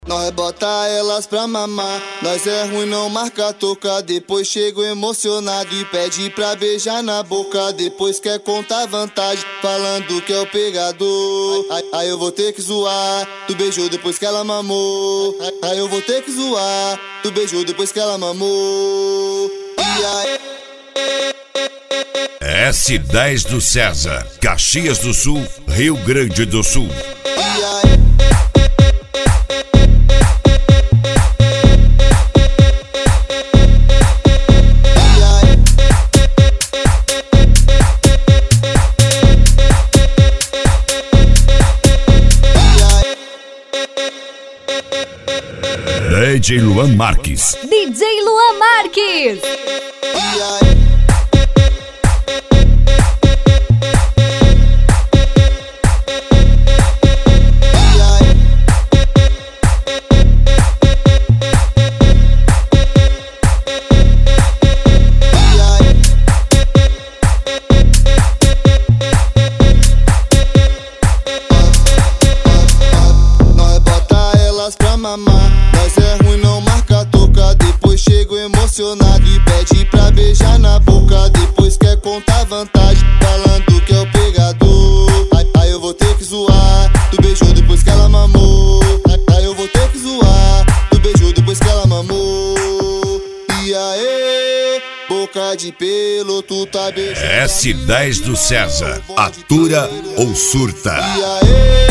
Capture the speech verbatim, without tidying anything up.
Nós bota elas pra mamar, nós é ruim não marca toca. Depois chego emocionado e pede pra beijar na boca. Depois quer contar vantagem, falando que é o pegador. Aí, aí eu vou ter que zoar, tu beijou depois que ela mamou. Aí, aí eu vou ter que zoar, tu beijou depois que ela mamou. E aí... S dez do César, Caxias do Sul, Rio Grande do Sul. E aí... D J Luan Marques. D J Luan Marques. Nós é ruim, não marca toca. Depois chego emocionado e pede pra beijar na boca. Depois quer contar vantagem, falando que é o pegador. Aí, aí eu vou ter que zoar, tu beijou depois que ela mamou. Aí, aí eu vou ter que zoar, tu beijou depois que ela mamou. E aí, boca de pelo, tu tá beijando. S dez do César, atura ou surta. E aí